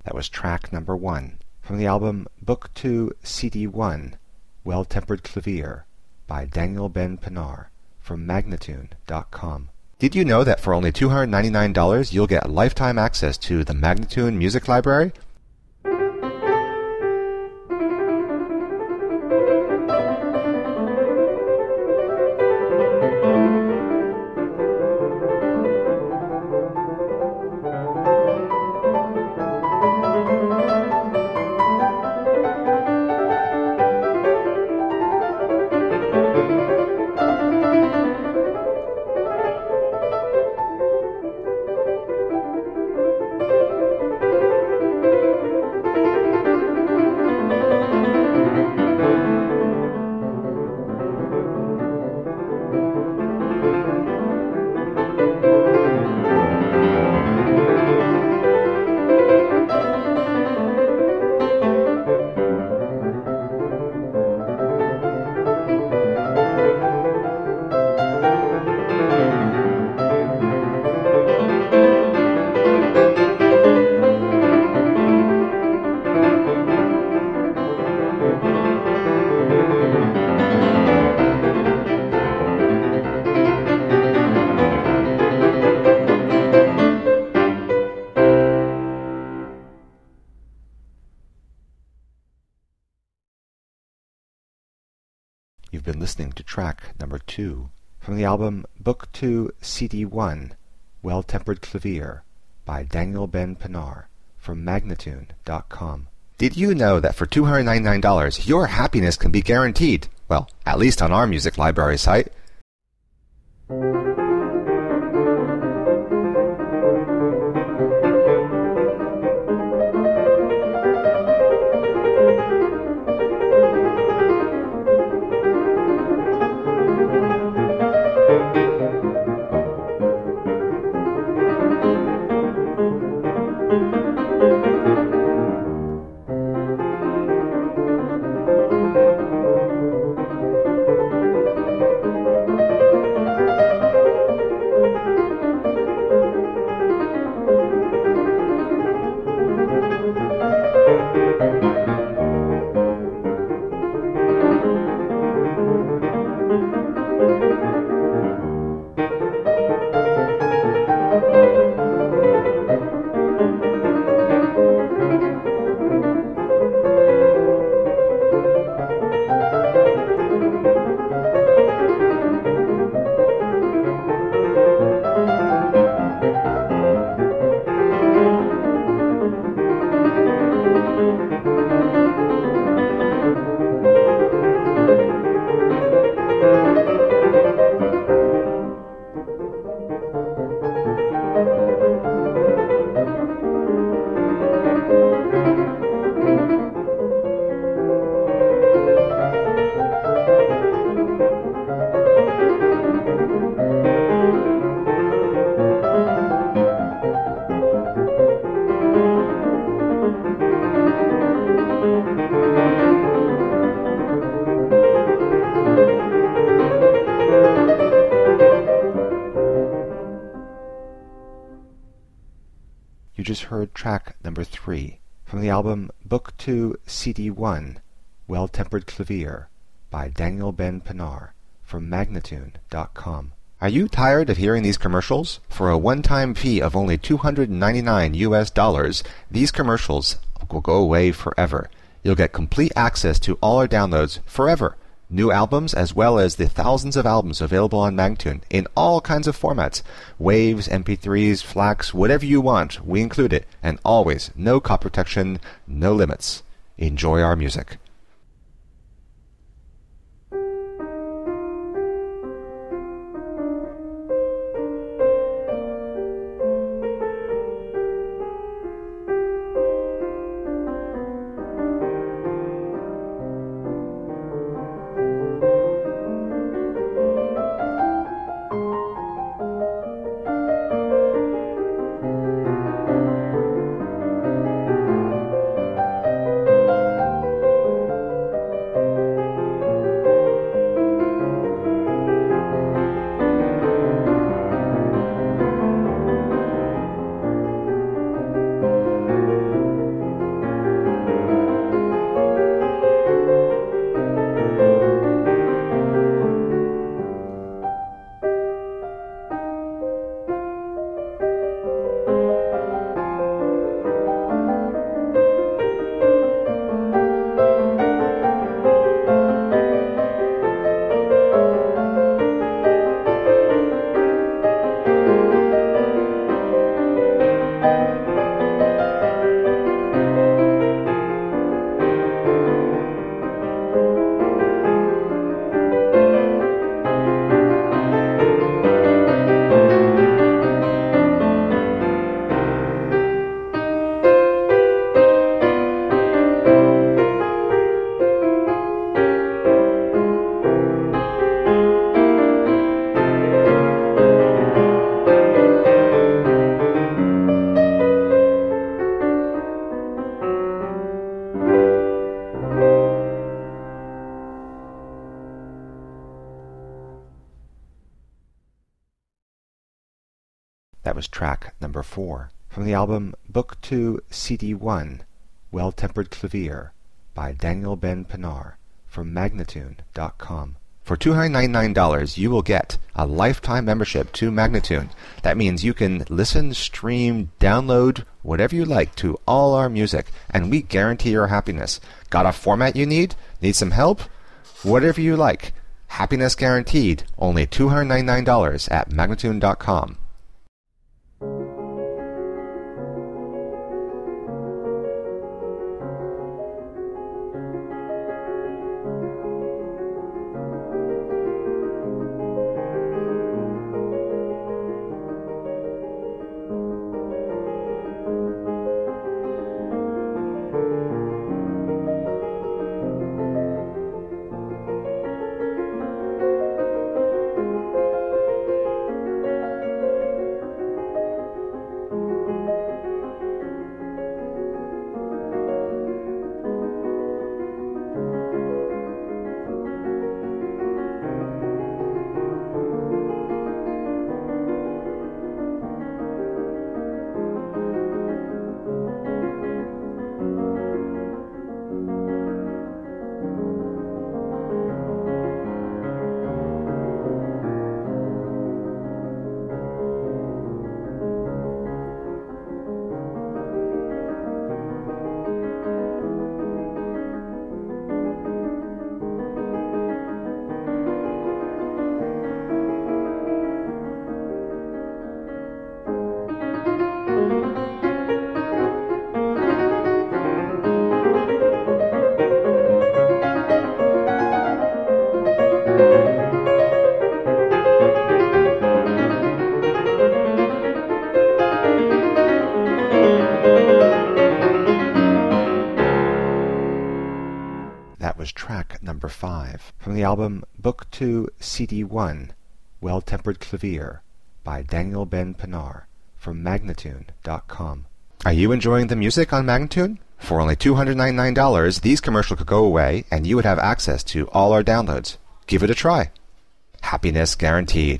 That was track number 1 from the album Book 2, CD 1, Well-Tempered Clavier by Daniel Ben Pinar from Magnatune.com. Did you know that for only $299 you'll get lifetime access to the Magnatune Music Library? You've been listening to track number 2 from the album Book 2, CD 1, Well-Tempered Clavier by Daniel Ben Pinar from Magnatune.com. Did you know that for $299 your happiness can be guaranteed? Well, at least on our music library site. You just heard track number 3 from the album Book 2, CD 1, Well-Tempered Clavier by Daniel Ben Pinar from Magnatune.com. Are you tired of hearing these commercials? For a one-time fee of only $299 these commercials will go away forever. You'll get complete access to all our downloads forever. New albums as well as the thousands of albums available on Magnatune in all kinds of formats. Waves, MP3s, FLACs, whatever you want, we include it. And always, no copy protection, no limits. Enjoy our music. That was track number 4 from the album Book 2, CD 1, Well-Tempered Clavier by Daniel Ben Pinar from Magnatune.com. For $299, you will get a lifetime membership to Magnatune. That means you can listen, stream, download, whatever you like to all our music, and we guarantee your happiness. Got a format you need? Need some help? Whatever you like. Happiness guaranteed. Only $299 at Magnatune.com. That was track number 5 from the album Book 2, CD 1, Well-Tempered Clavier by Daniel Ben Pinar from Magnatune.com. Are you enjoying the music on Magnatune? For only $299, these commercials could go away and you would have access to all our downloads. Give it a try. Happiness guaranteed.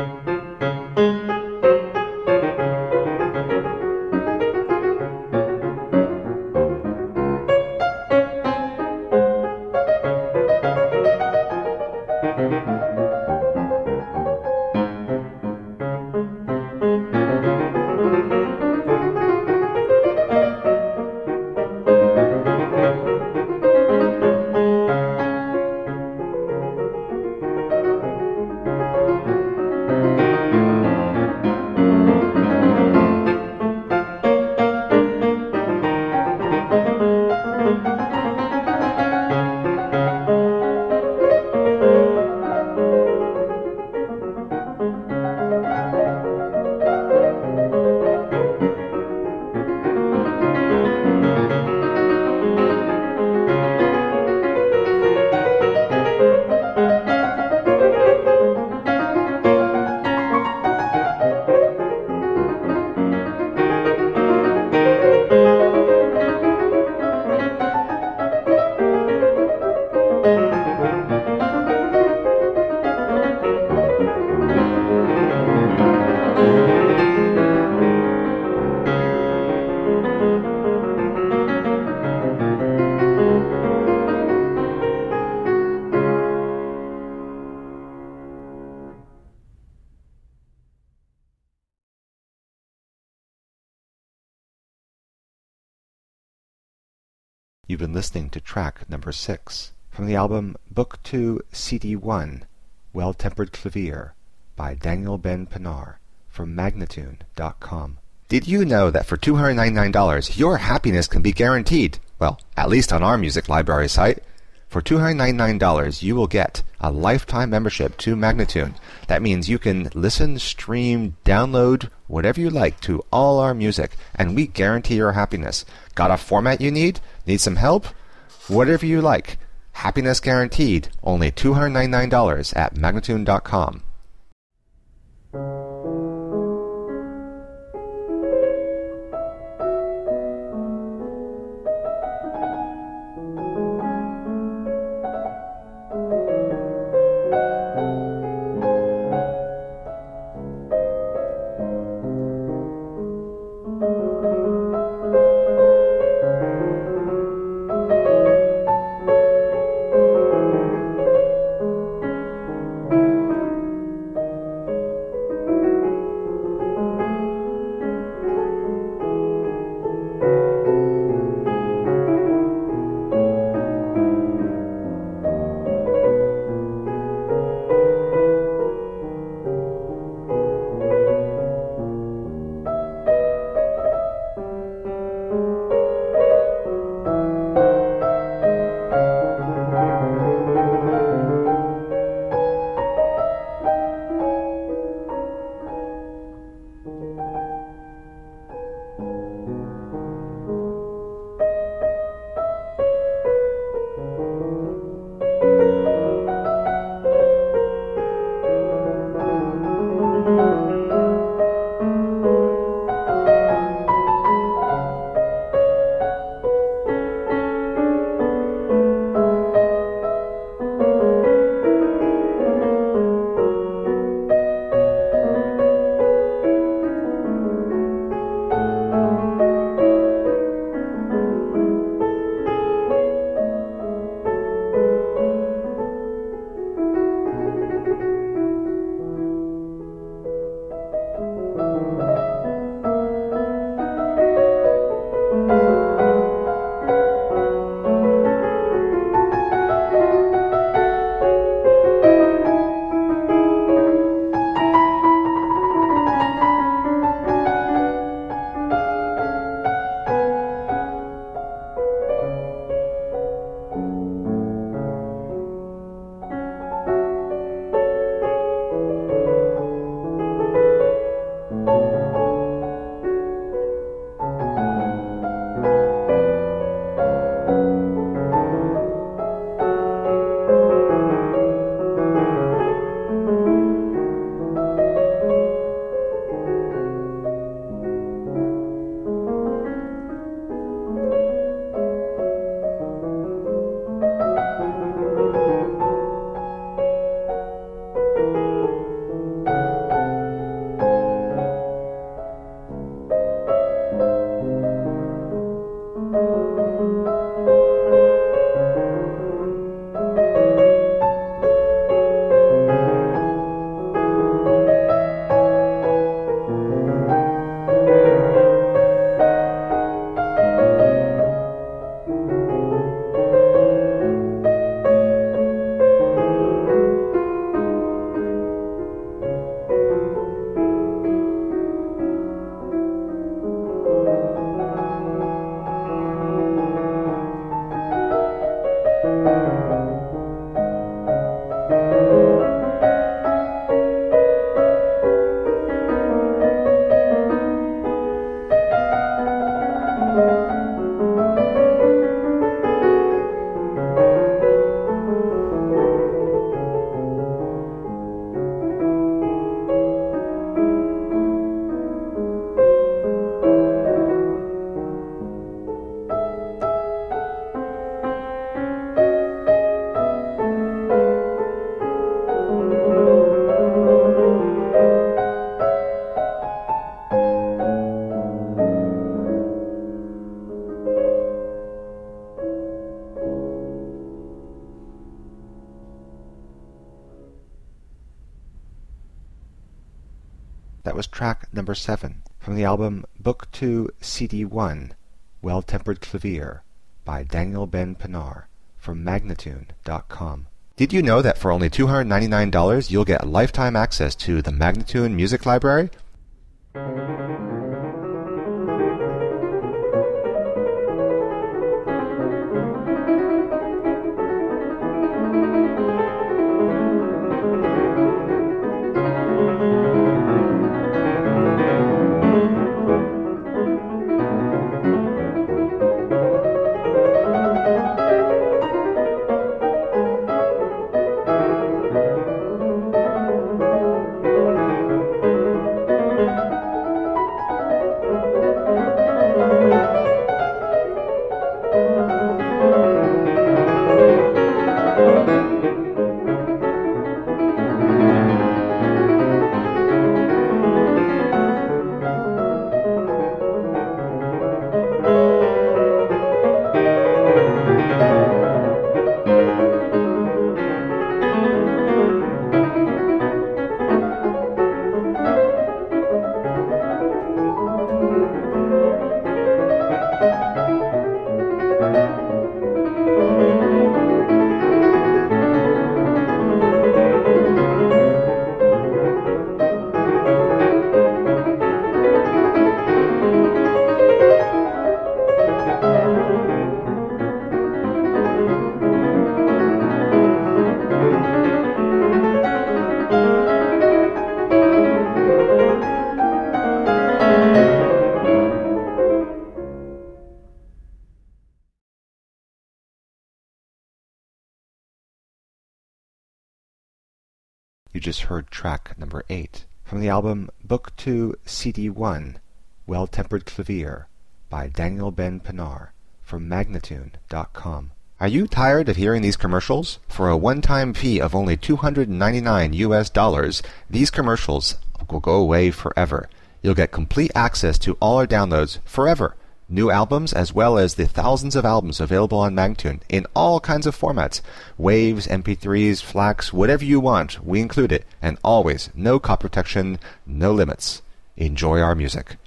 You've been listening to track number 6 from the album Book 2, CD 1, Well-Tempered Clavier by Daniel Ben Pinar from Magnatune.com. Did you know that for $299, your happiness can be guaranteed? Well, at least on our music library site. For $299, you will get a lifetime membership to Magnatune. That means you can listen, stream, download, whatever you like to all our music, and we guarantee your happiness. Got a format you need? Need some help? Whatever you like. Happiness guaranteed. Only $299 at Magnatune.com. was track number 7 from the album Book 2, CD 1, Well-Tempered Clavier by Daniel Ben Pinar from Magnatune.com. Did you know that for only $299 you'll get lifetime access to the Magnatune Music Library? You just heard track number 8 from the album Book 2, CD 1, Well-Tempered Clavier by Daniel Ben Pinar from Magnatune.com. Are you tired of hearing these commercials? For a one-time fee of only $299 US, these commercials will go away forever. You'll get complete access to all our downloads forever. New albums as well as the thousands of albums available on Magnatune in all kinds of formats. Waves, MP3s, FLACs, whatever you want, we include it. And always, no copy protection, no limits. Enjoy our music.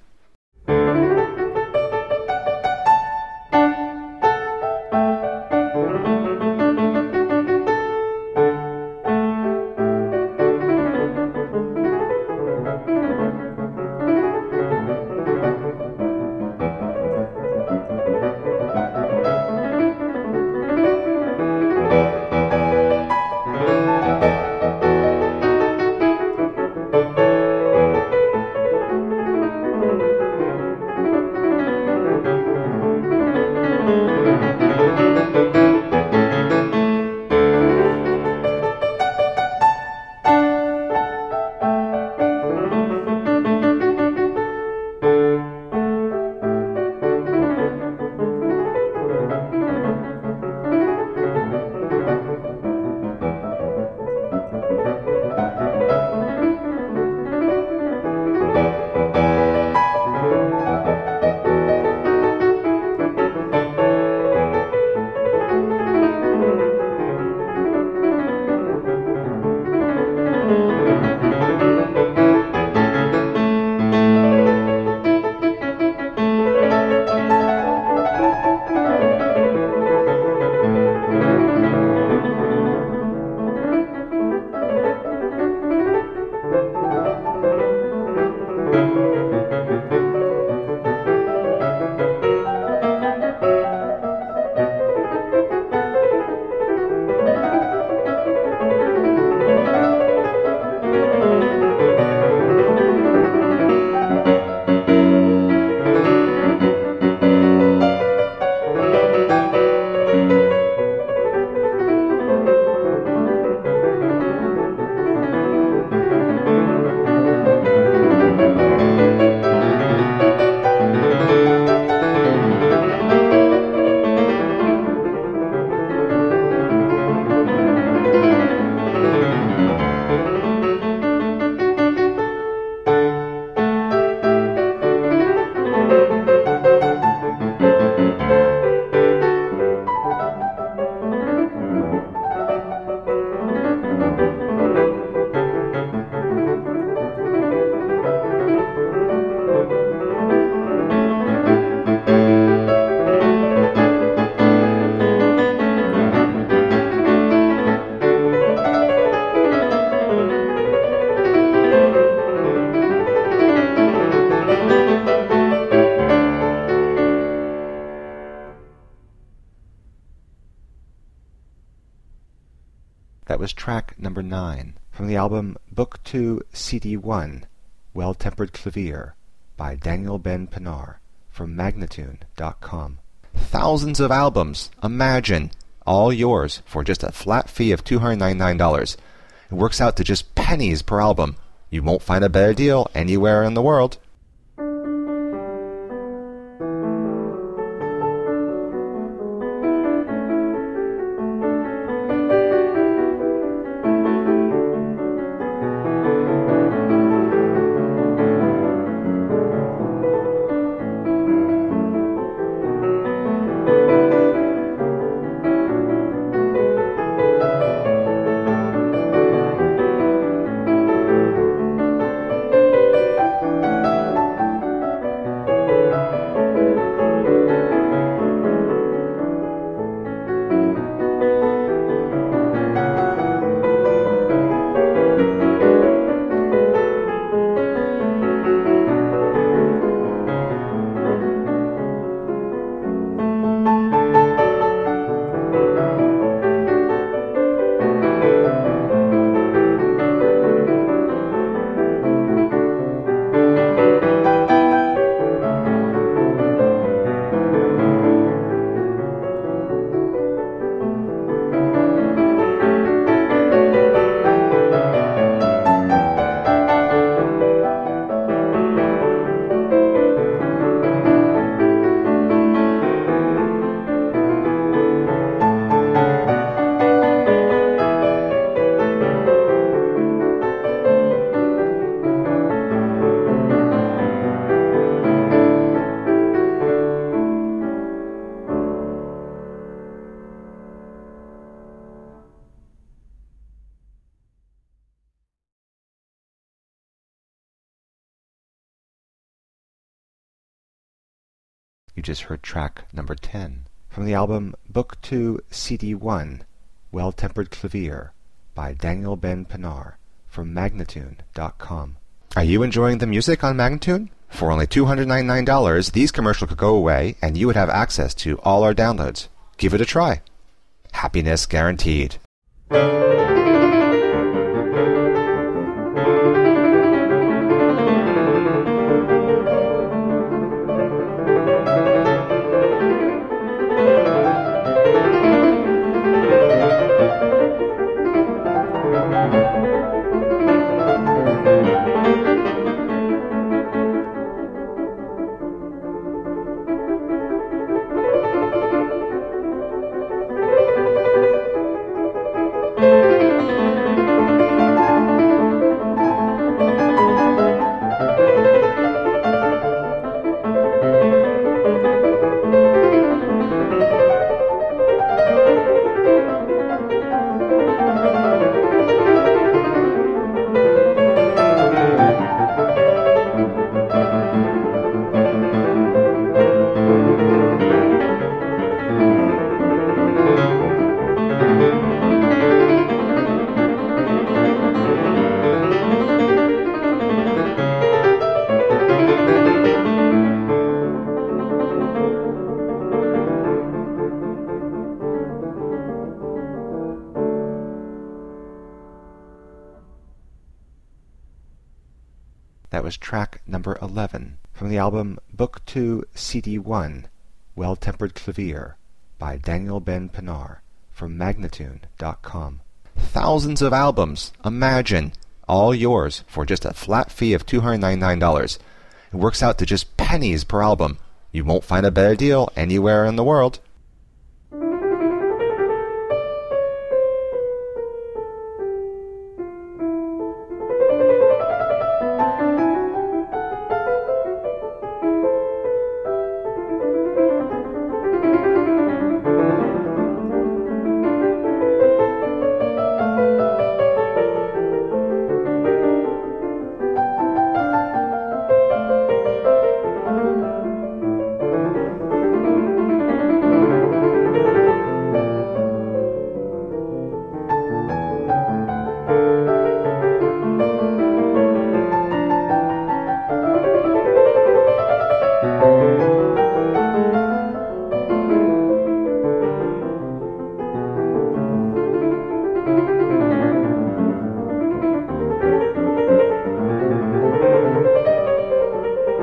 was track number 9 from the album Book 2, CD 1, Well-Tempered Clavier by Daniel Ben Pinar from Magnatune.com. Thousands of albums, imagine, all yours for just a flat fee of $299. It works out to just pennies per album. You won't find a better deal anywhere in the world. You just heard track number 10 from the album Book 2, CD 1, Well-Tempered Clavier by Daniel Ben Pinar from Magnatune.com. Are you enjoying the music on Magnatune? For only $299, these commercials could go away and you would have access to all our downloads. Give it a try. Happiness guaranteed. That was track number 11 from the album Book 2, CD 1, Well-Tempered Clavier by Daniel Ben Pinar from Magnatune.com. Thousands of albums, imagine, all yours for just a flat fee of $299. It works out to just pennies per album. You won't find a better deal anywhere in the world.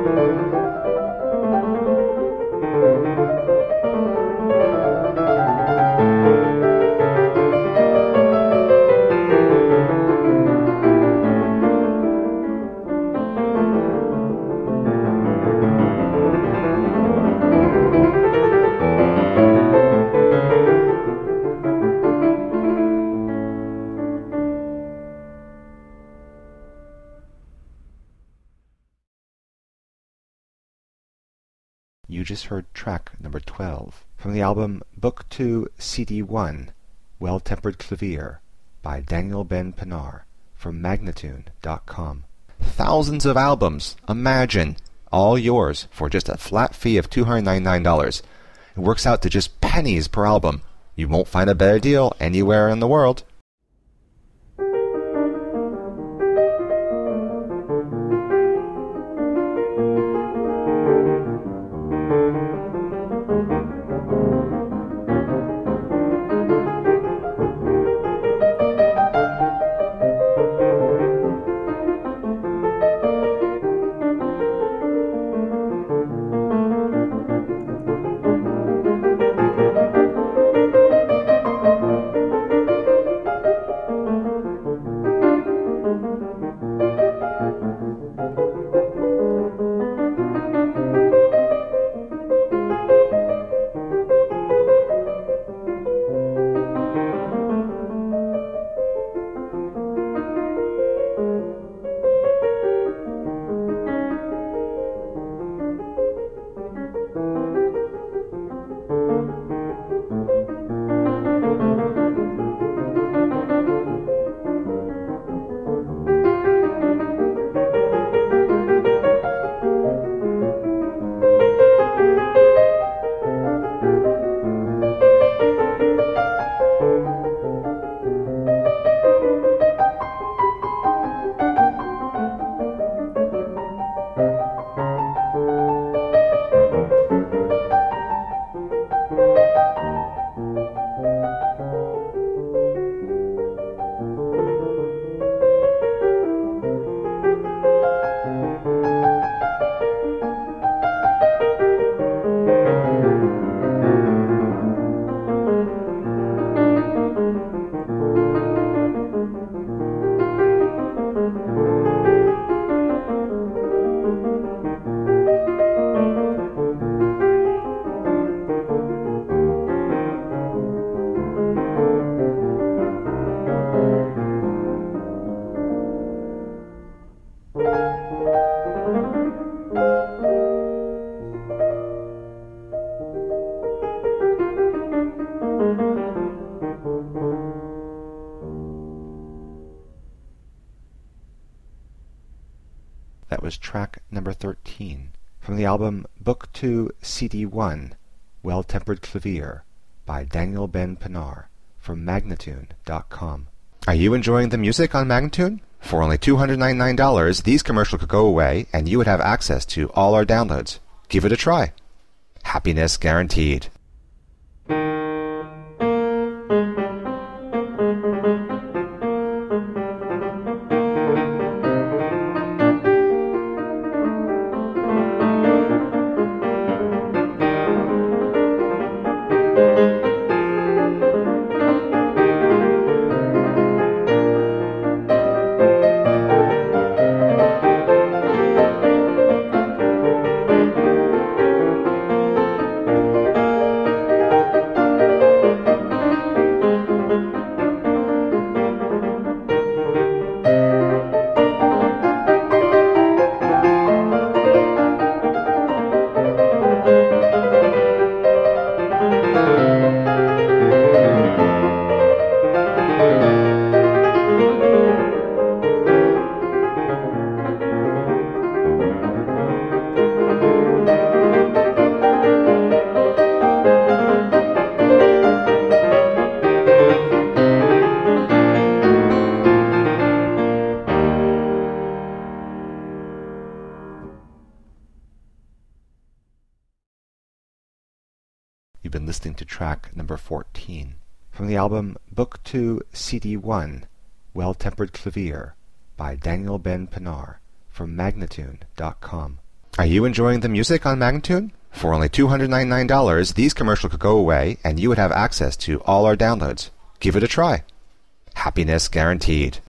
You just heard track number 12 from the album Book 2, CD 1, Well-Tempered Clavier by Daniel Ben Pinar from Magnatune.com. Thousands of albums, imagine, all yours for just a flat fee of $299. It works out to just pennies per album. You won't find a better deal anywhere in the world. That was track number 13 from the album Book 2, CD 1, Well-Tempered Clavier by Daniel Ben Pinar from Magnatune.com. Are you enjoying the music on Magnatune? For only $299, these commercials could go away and you would have access to all our downloads. Give it a try. Happiness guaranteed. You've been listening to track number 14 from the album Book 2, CD 1, Well-Tempered Clavier by Daniel Ben Pinar from Magnatune.com. Are you enjoying the music on Magnatune? For only $299, these commercials could go away and you would have access to all our downloads. Give it a try. Happiness guaranteed.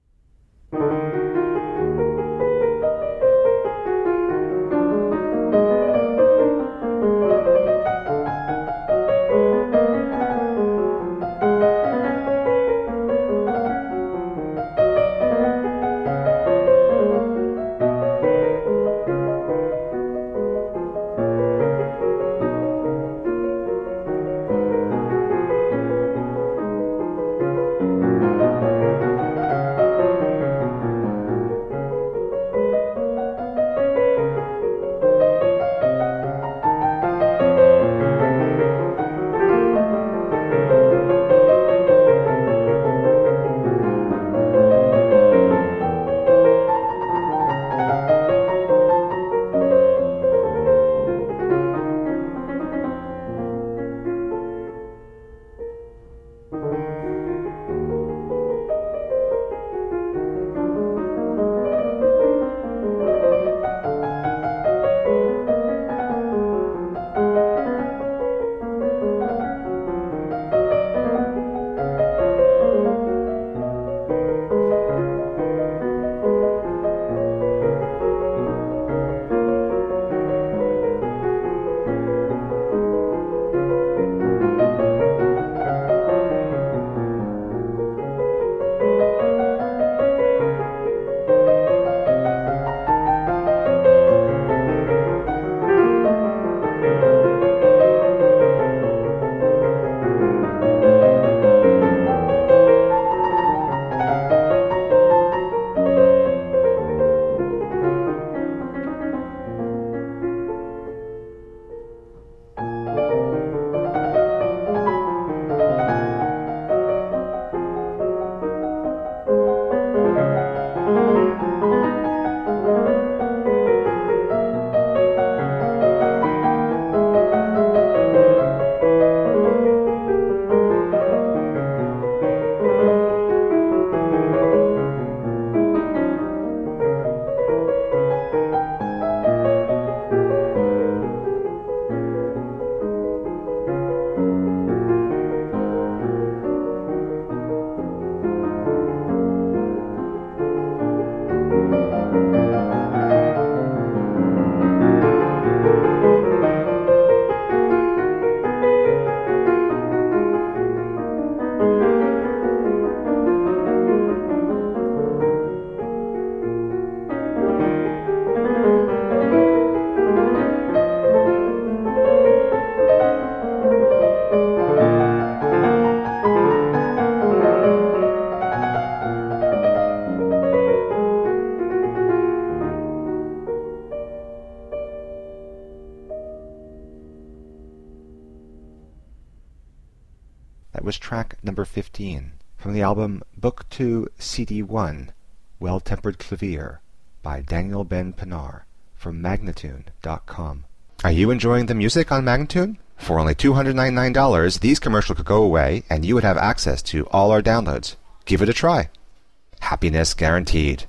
That was track number 15 from the album Book 2, CD 1, Well-Tempered Clavier by Daniel Ben Pinar from Magnatune.com. Are you enjoying the music on Magnatune? For only $299, these commercials could go away and you would have access to all our downloads. Give it a try. Happiness guaranteed.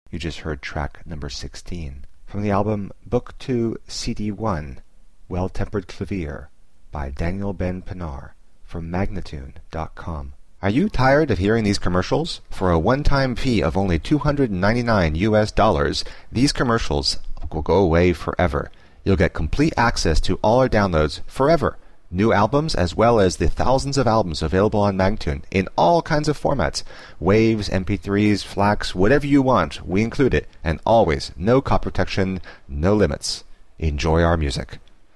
You just heard track number 16 from the album Book 2, CD 1, Well-Tempered Clavier by Daniel Ben Pinar from Magnatune.com. Are you tired of hearing these commercials? For a one-time fee of only $299, these commercials will go away forever. You'll get complete access to all our downloads forever. New albums as well as the thousands of albums available on Magnatune in all kinds of formats. Waves, MP3s, FLACs, whatever you want, we include it. And always, no copy protection, no limits. Enjoy our music.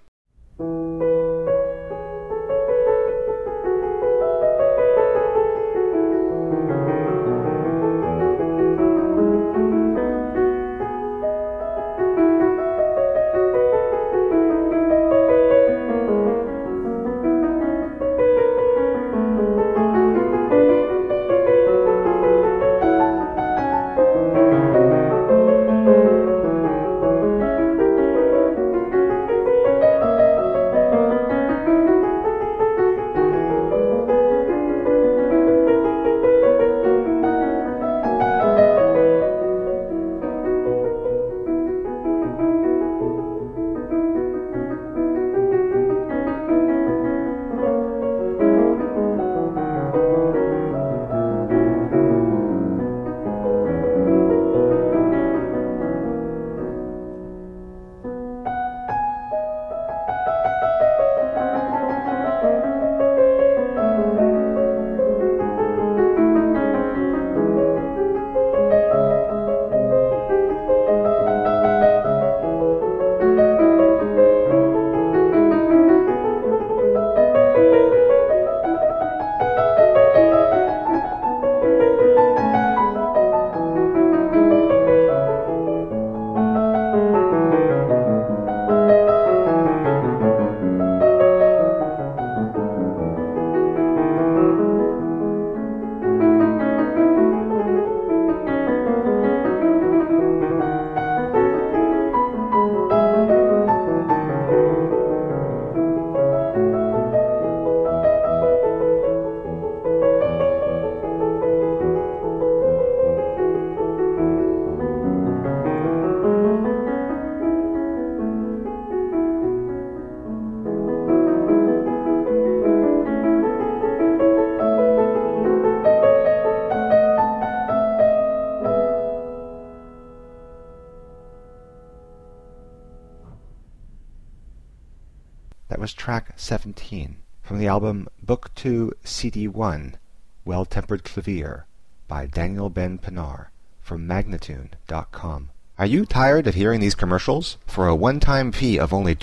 That was track 17 from the album Book 2, CD 1, Well-Tempered Clavier by Daniel Ben Pinar from Magnatune.com. Are you tired of hearing these commercials? For a one-time fee of only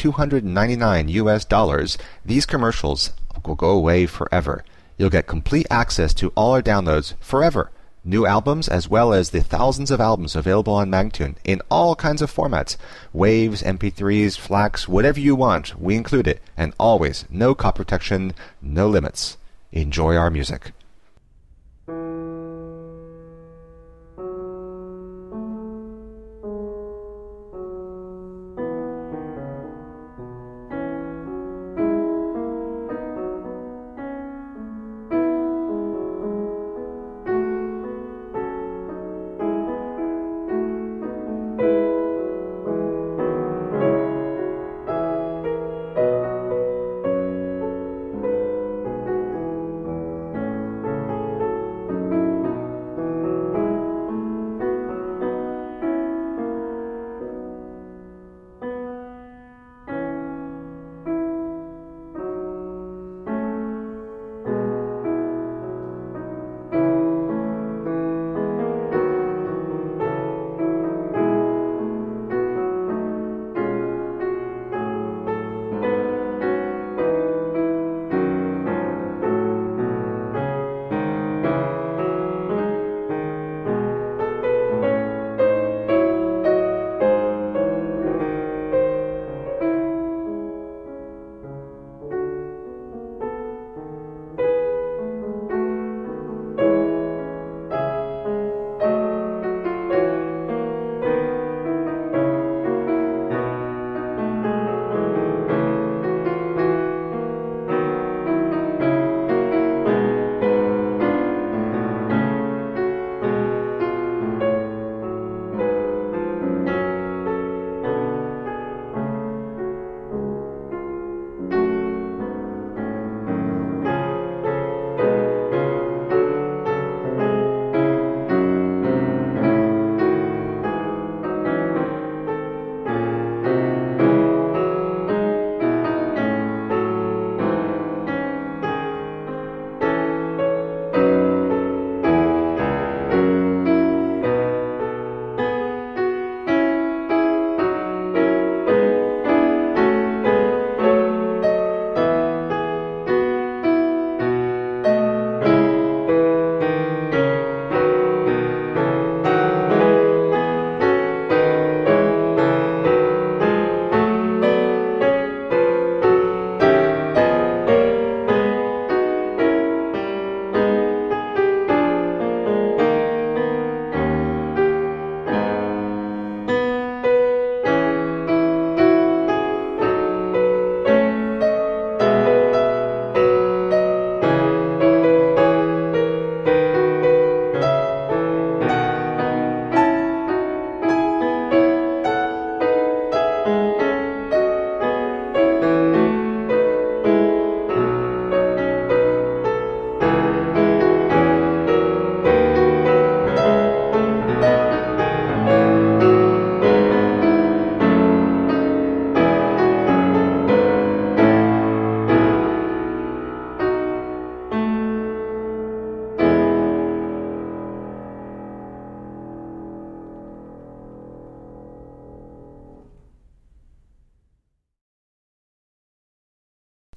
$299, these commercials will go away forever. You'll get complete access to all our downloads forever. New albums as well as the thousands of albums available on Magnatune in all kinds of formats. Waves, MP3s, FLACs, whatever you want, we include it. And always, no copy protection, no limits. Enjoy our music.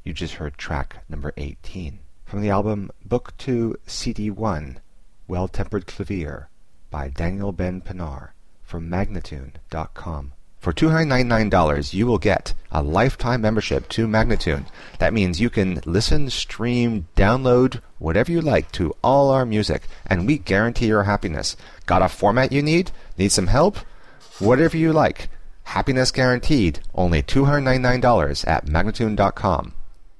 You just heard track number 18 from the album Book 2, CD 1, Well-Tempered Clavier by Daniel Ben Pinar from Magnatune.com. For $299, you will get a lifetime membership to Magnatune. That means you can listen, stream, download, whatever you like to all our music, and we guarantee your happiness. Got a format you need? Need some help? Whatever you like. Happiness guaranteed. Only $299 at Magnatune.com.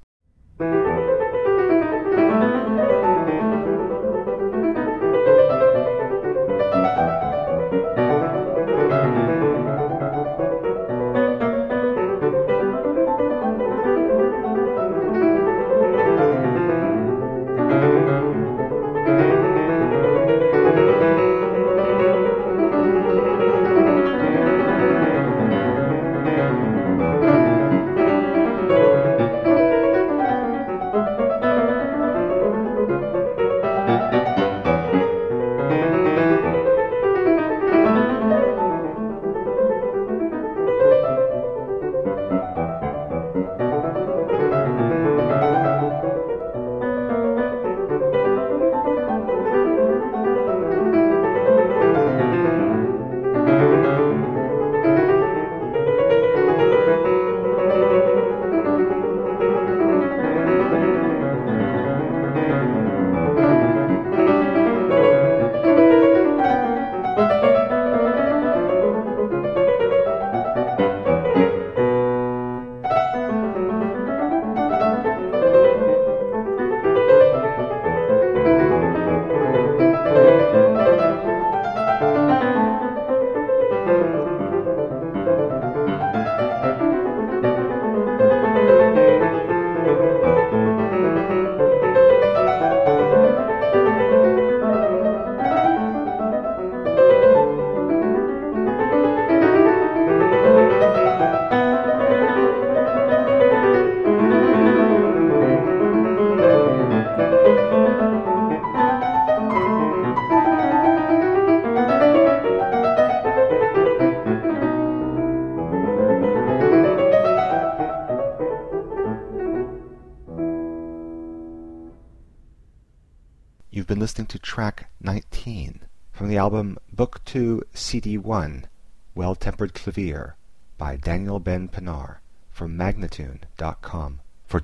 You've been listening to track 19 from the album Book 2, CD 1, Well-Tempered Clavier by Daniel Ben Pinar from Magnatune.com. For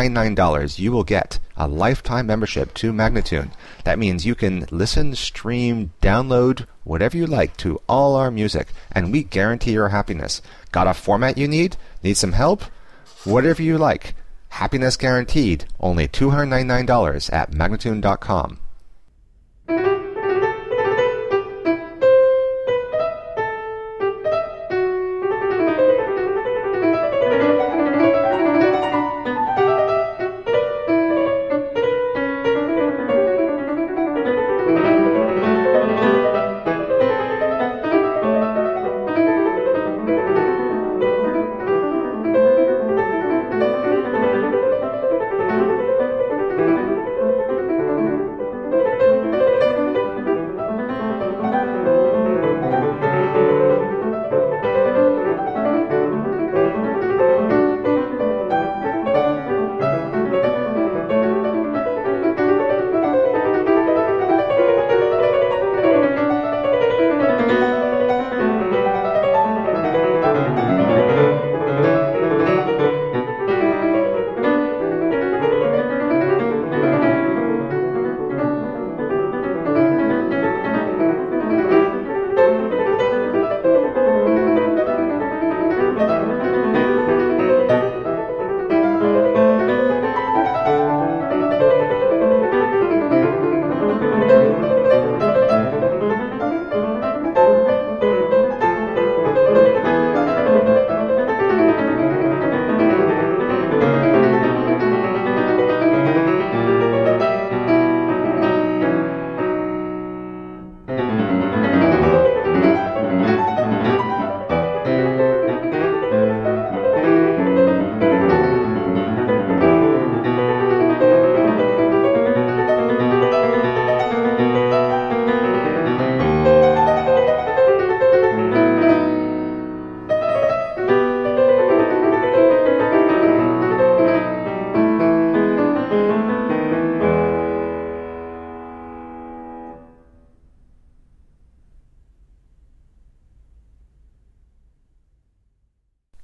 $299, you will get a lifetime membership to Magnatune. That means you can listen, stream, download, whatever you like to all our music, and we guarantee your happiness. Got a format you need? Need some help? Whatever you like. Happiness guaranteed. Only $299 at Magnatune.com.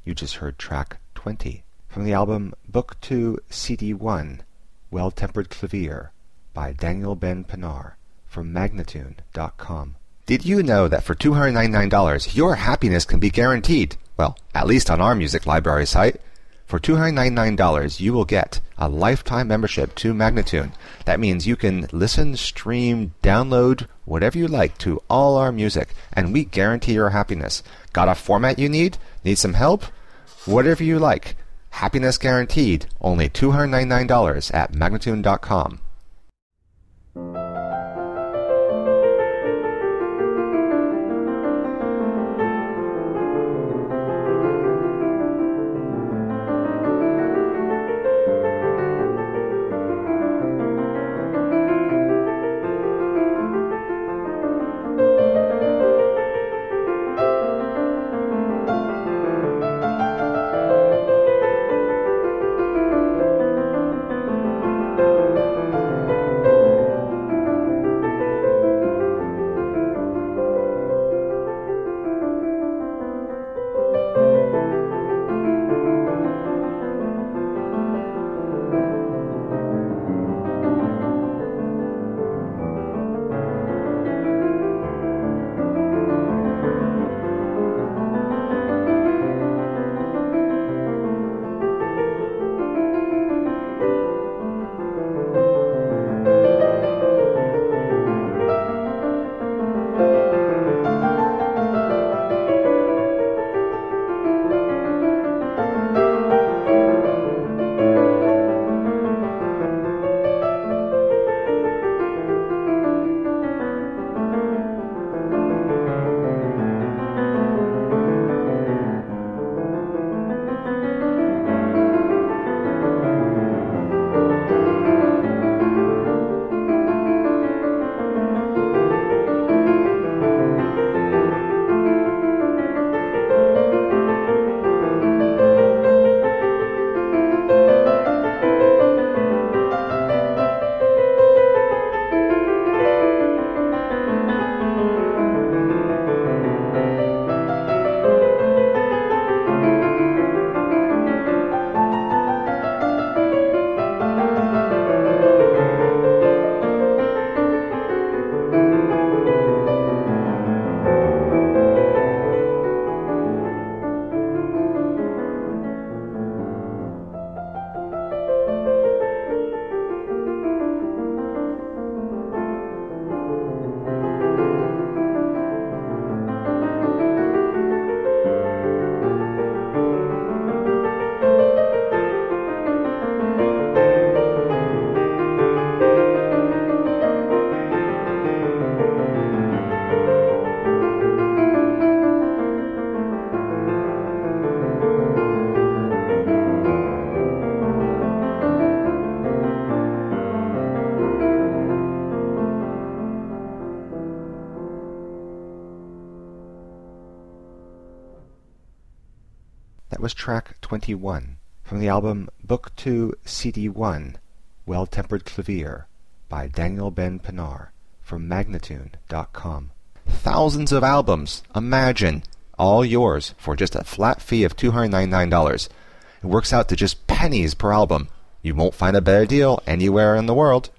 You just heard track 20 from the album Book 2, CD 1, Well-Tempered Clavier by Daniel Ben Pinar from Magnatune.com. Did you know that for $299 your happiness can be guaranteed? Well, at least on our music library site. For $299 you will get a lifetime membership to Magnatune. That means you can listen, stream, download, whatever you like to all our music, and we guarantee your happiness. Got a format you need? Need some help? Whatever you like. Happiness guaranteed. Only $299 at Magnatune.com. That was track 21 from the album Book 2, CD 1, Well-Tempered Clavier by Daniel Ben Pinar from Magnatune.com. Thousands of albums, imagine, all yours for just a flat fee of $299. It works out to just pennies per album. You won't find a better deal anywhere in the world.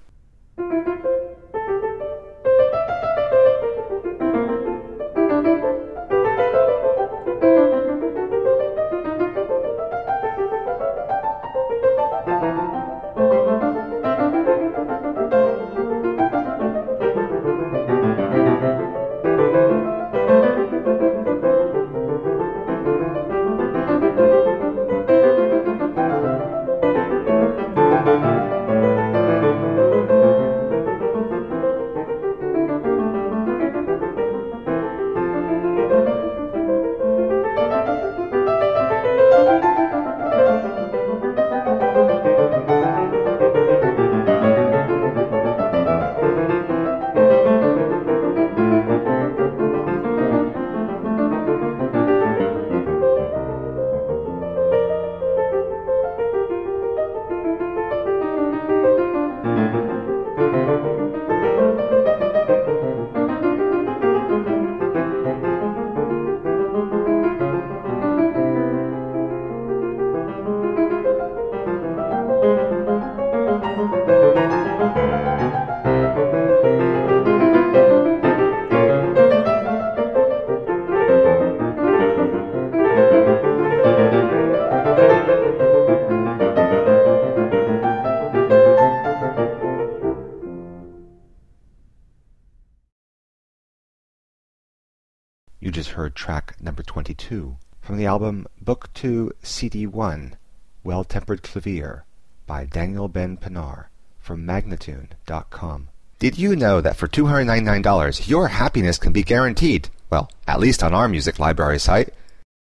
You just heard track number 22 from the album Book 2, CD 1, Well-Tempered Clavier by Daniel Ben Pinar from Magnatune.com. Did you know that for $299 your happiness can be guaranteed? Well, at least on our music library site.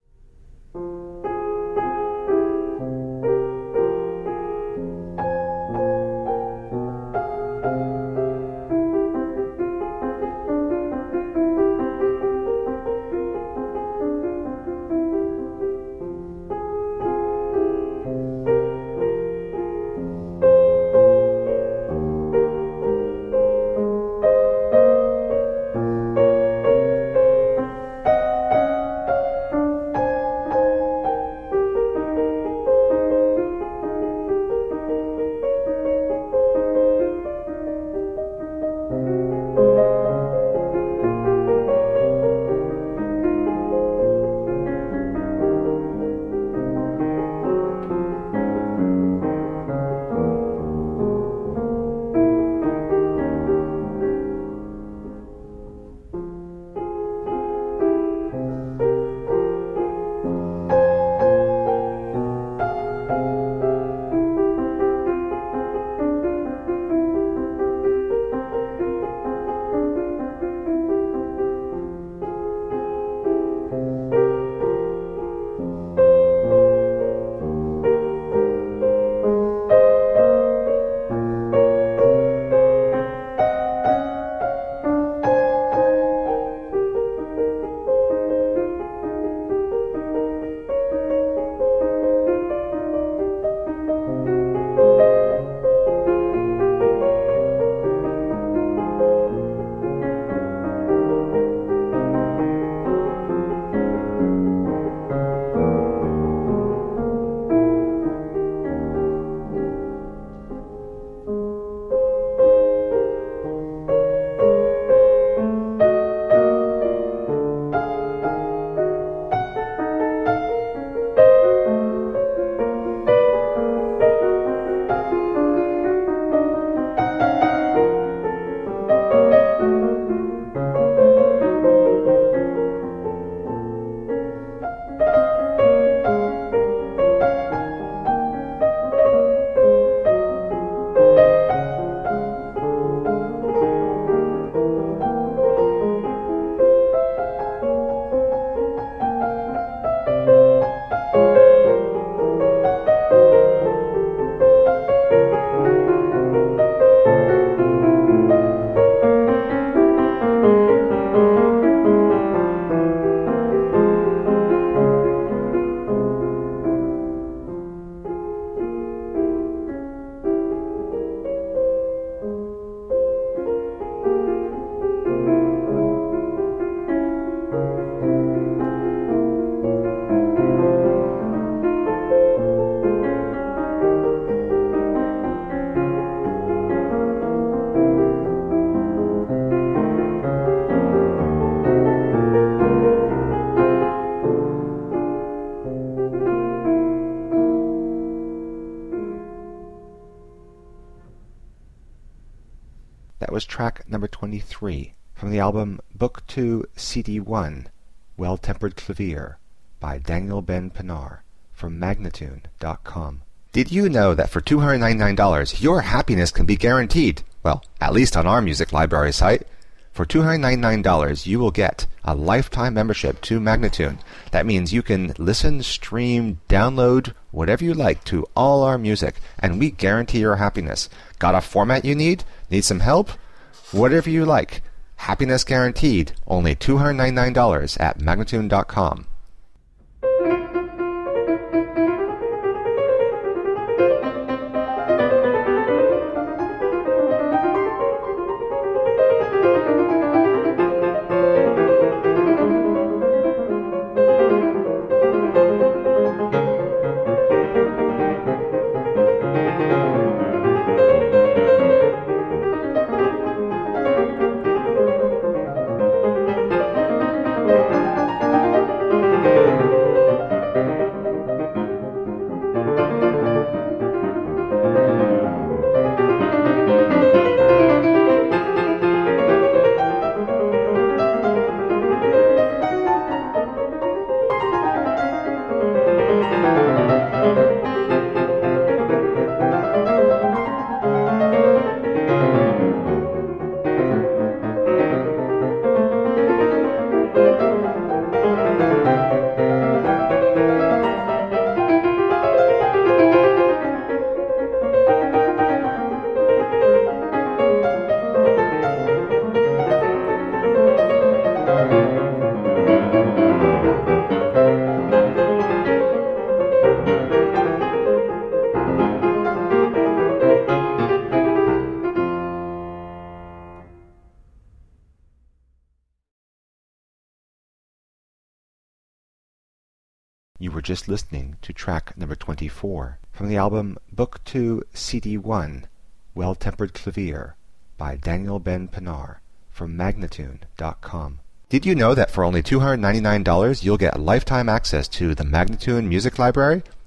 That was track number 23 from the album Book 2, CD 1, Well-Tempered Clavier by Daniel Ben Pinar from Magnatune.com. Did you know that for $299 your happiness can be guaranteed? Well, at least on our music library site. For $299 you will get a lifetime membership to Magnatune. That means you can listen, stream, download, whatever you like to all our music, and we guarantee your happiness. Got a format you need? Need some help? Whatever you like. Happiness guaranteed. Only $299 at Magnatune.com. You were just listening to track number 24 from the album Book 2, CD 1, Well-Tempered Clavier by Daniel Ben Pinar from Magnatune.com. Did you know that for only $299 you'll get lifetime access to the Magnatune Music Library?